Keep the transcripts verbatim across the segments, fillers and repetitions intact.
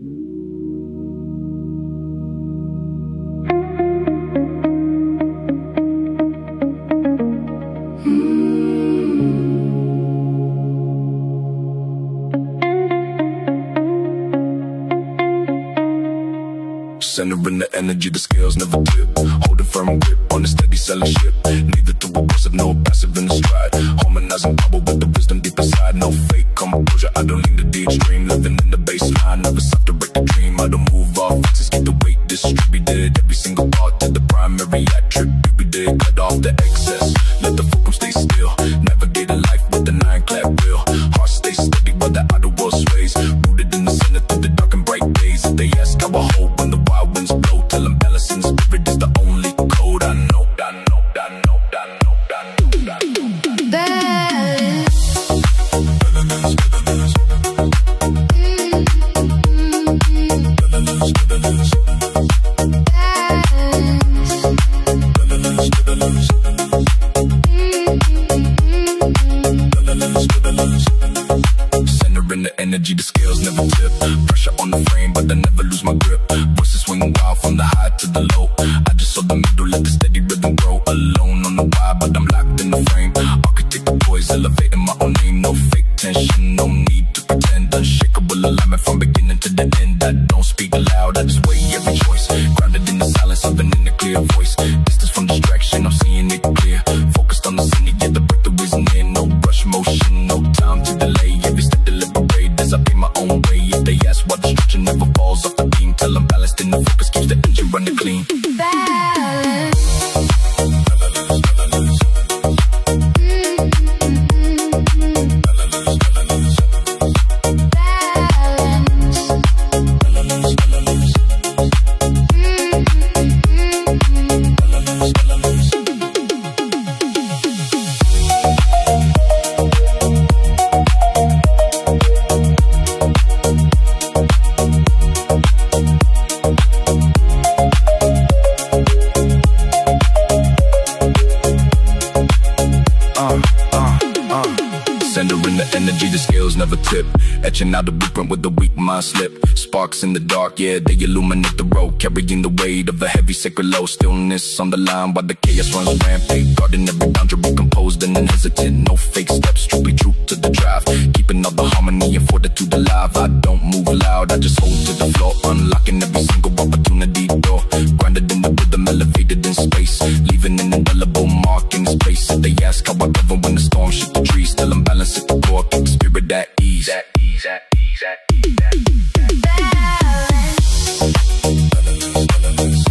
Centering the energy, the scales never tip. Holding firm grip on a steady selling ship. Neither too aggressive, no passive in the stride. Harmonizing power with the wisdom deep inside. No fake composure, I don't lean to the extreme. Living in the baseline, never stop to break the dream. I don't move off fixes, keep the weight distributed. Every single part to the primary attributed. Cut off the excess, let the fulcrum stay still. Navigate a life with the nine clap wheel. Heart stay steady while the outer world sways. Rooted in the center through the dark and bright days. If they ask how I hope when the wild winds blow, tell them balancing spirit is the only code. I know, I know, I know, I know, I know, I know. Balance. Balance, balance. Balance, balance. Balance, balance. Balance, balance. Centering the energy, the scales never tip. Pressure on the frame, but I never lose my grip. Voices swing wild from the high to the low. I just saw the middle, let the steady rhythm grow. Alone on the wire, but I'm locked in the frame. Architect the boys, elevating my own name. No fake tension, no need to pretend. Unshakable alignment from beginning to the end. I don't speak aloud, I just weigh every choice. Grounded in the silence, I've been in a clear voice. Distance from distraction, I'm seeing it clear. Focused on the city, yeah, the breakthrough isn't near. No rush motion, no time to delay. Every step deliberate as I pay my own way. If they ask why the structure never falls off the beam, tell them balanced in the focus keeps the engine running clean. Balance. Balance, balance. Energy, the scales never tip. Etching out the blueprint with the weak mind slip. Sparks in the dark, yeah, they illuminate the road. Carrying the weight of a heavy sacred load. Stillness on the line while the chaos runs rampant. Guarding every boundary, composed and unhesitant. No fake steps, truly true to the drive. Keeping all the harmony and fortitude alive. I don't move loud, I just hold to the floor. Unlocking every single opportunity door. Grounded in the rhythm, elevated in space. Leaving an indelible mark in space. If they ask how I govern when the storm shake the trees, still I'm balanced at the core. Keep the spirit at ease. At ease, at ease, at ease, at ease, at ease. Balance. Balance, balance.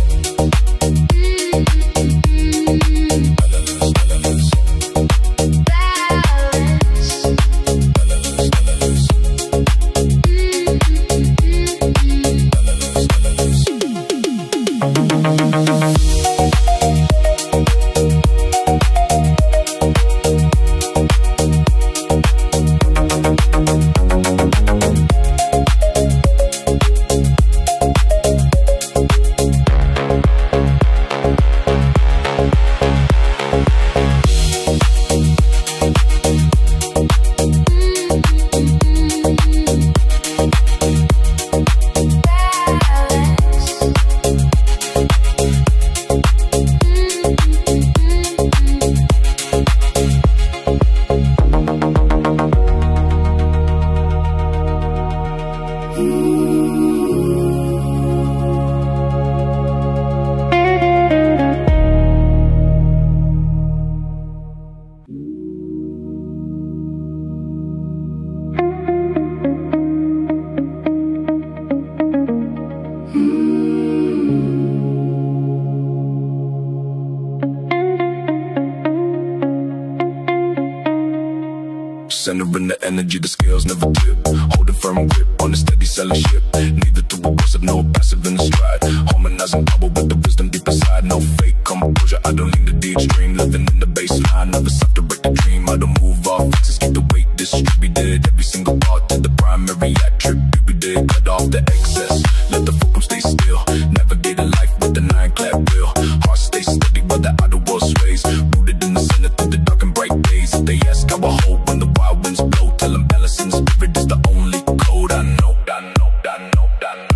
Centering the energy, the scales never tip. Holding firm grip on a steady selling ship. Neither too aggressive, no passive in the stride. Harmonizing power with the wisdom deep inside. No fake composure, I don't lean to the extreme. Living in the baseline, never stop to break the dream. I don't move off fixes, keep the weight distributed. Every single part to the primary attributed. Cut off the excess, let the fulcrum stay still. Navigate a life with the nine clap wheel. Heart stay steady while the outer world sways. Rooted in the center through the dark and bright days. If they ask how I hope when the wild winds blow, tell them balancing spirit is the only code. I know, I know, I know, I know.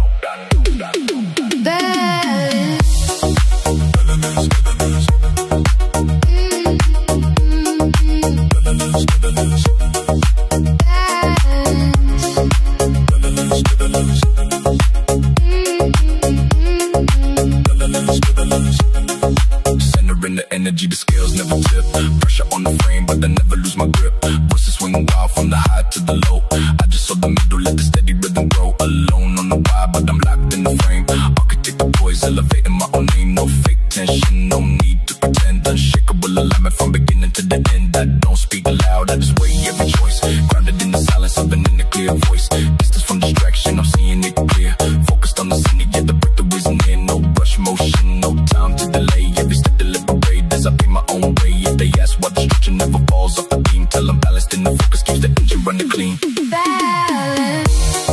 Centering the energy, the scales never tip. Pressure on the frame, but I never lose my grip. Voices swing wild from the high to the low. I just saw the middle, let the steady rhythm grow. Alone on the wire, but I'm locked in the frame. Architect the poise, elevating my own name. No fake tension, no need to pretend. Unshakable alignment from beginning to the end. I don't speak loud, I just weigh every choice. Grounded in the silence of an inner clear voice. Distance from distraction, I'm seeing it clear. Focused on the city, yeah, the breakthrough is near. No rush motion, no time to delay. Every step deliberate as I pay my own way. If they ask why the structure never falls off the beam, tell them balanced in the focus keeps the engine running clean. Balance.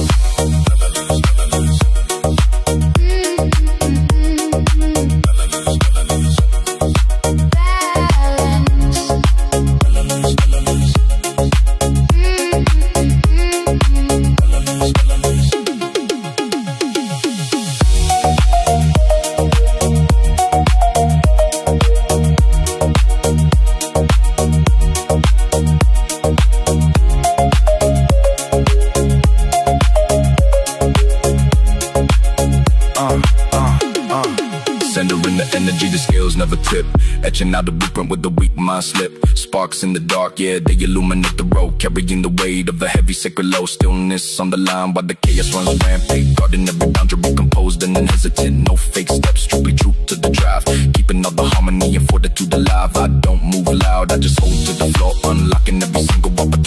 Never tip, etching out the blueprint with the weak mind slip. Sparks in the dark, yeah, they illuminate the road, carrying the weight of the heavy sacred load. Stillness on the line while the chaos runs rampant, guarding every boundary, composed and unhesitant. No fake steps, strictly true to the drive, keeping all the harmony and fortitude alive. I don't move loud, I just hold to the floor, unlocking every single opportunity.